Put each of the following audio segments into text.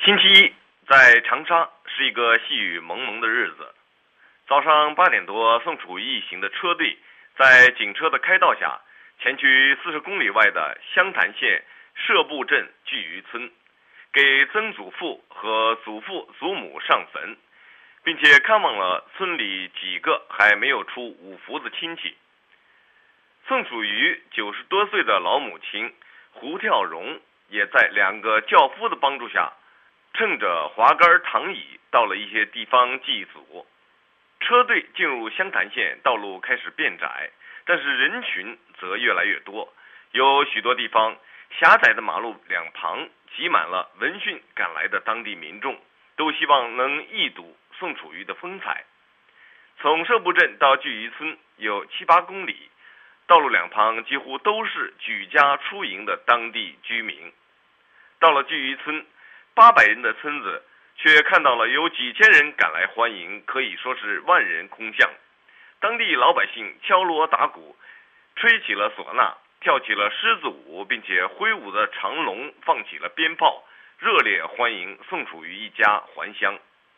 星期一，在长沙是一个细雨蒙蒙的日子。早上8点多，宋楚瑜一行的车队在警车的开道下，前去40公里外的湘潭县社埠镇聚鱼村，给曾祖父和祖父祖母上坟，并且看望了村里几个还没有出五福的亲戚。宋楚瑜90多岁的老母亲胡跳荣也在2个轿夫的帮助下，乘着滑竿躺椅到了一些地方祭祖。车队进入湘潭县，道路开始变窄，但是人群则越来越多，有许多地方狭窄的马路两旁挤满了闻讯赶来的当地民众，都希望能一睹宋楚瑜的风采。从社埠镇到聚鱼村有7、8公里，道路两旁几乎都是举家出迎的当地居民。到了聚鱼村，800人的村子却看到了有几千人赶来欢迎，可以说是万人空巷。当地老百姓敲锣打鼓，吹起了唢呐，跳起了狮子舞，并且挥舞着长龙，放起了鞭炮，热烈欢迎宋楚瑜一家还乡。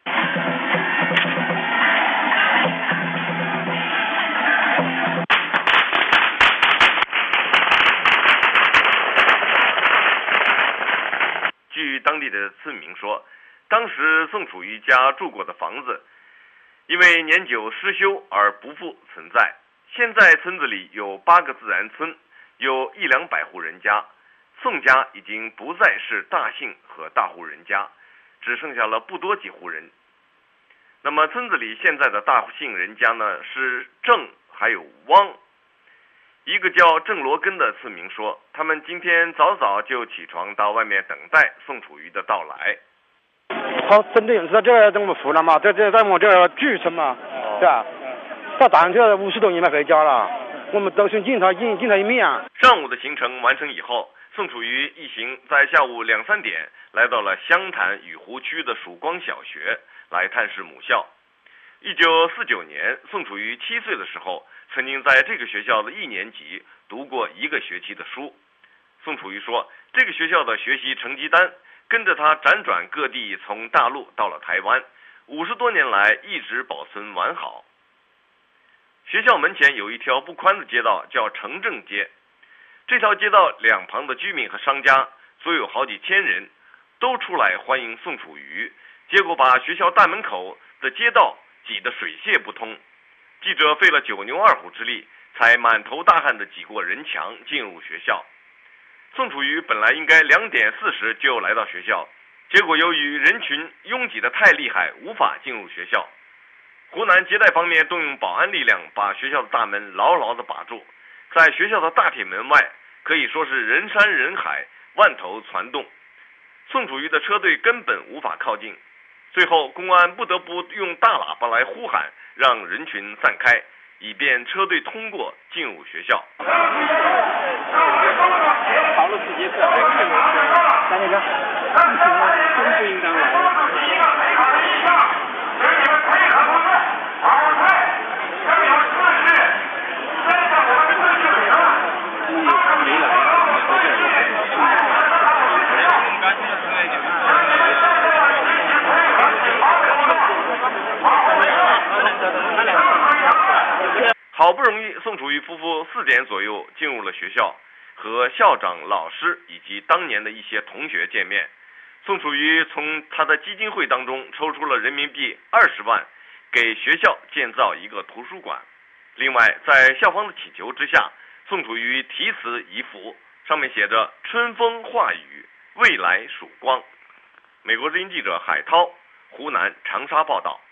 据当地的村民说，当时宋楚瑜家住过的房子因为年久失修而不复存在。现在村子里有8个自然村，有100-200户人家。宋家已经不再是大姓和大户人家，只剩下了不多几户人。那么村子里现在的大姓人家呢，是郑还有汪。一个叫郑罗根的村民说，他们今天早早就起床到外面等待宋楚瑜的到来。 好，真的是这我们湖南嘛，在我们这聚村嘛，是吧？到大人这50多年没回家了，我们都是见他一面。 上午的行程完成以后，宋楚瑜一行在下午2、3点来到了湘潭雨湖区的曙光小学来探视母校。1949年，宋楚瑜7岁的时候，曾经在这个学校的1年级读过1个学期的书。宋楚瑜说，这个学校的学习成绩单跟着他辗转各地，从大陆到了台湾，50多年来一直保存完好。学校门前有一条不宽的街道，叫城正街。这条街道两旁的居民和商家足有好几千人，都出来欢迎宋楚瑜，结果把学校大门口的街道挤得水泄不通。记者费了9牛2虎之力，才满头大汗地挤过人墙进入学校。宋楚瑜本来应该2点40就来到学校，结果由于人群拥挤得太厉害，无法进入学校。湖南接待方面动用保安力量，把学校的大门牢牢地把住。在学校的大铁门外，可以说是人山人海，万头攒动。宋楚瑜的车队根本无法靠近，最后公安不得不用大喇叭来呼喊，让人群散开，以便车队通过进入学校。 跑了10节课，在那个真不应当来。 好不容易，宋楚瑜夫妇4点左右进入了学校，和校长、老师以及当年的一些同学见面。宋楚瑜从他的基金会当中抽出了人民币20万，给学校建造一个图书馆。另外，在校方的祈求之下，宋楚瑜题词一幅，上面写着“春风化雨，未来曙光”。美国之音记者海涛，湖南长沙报道。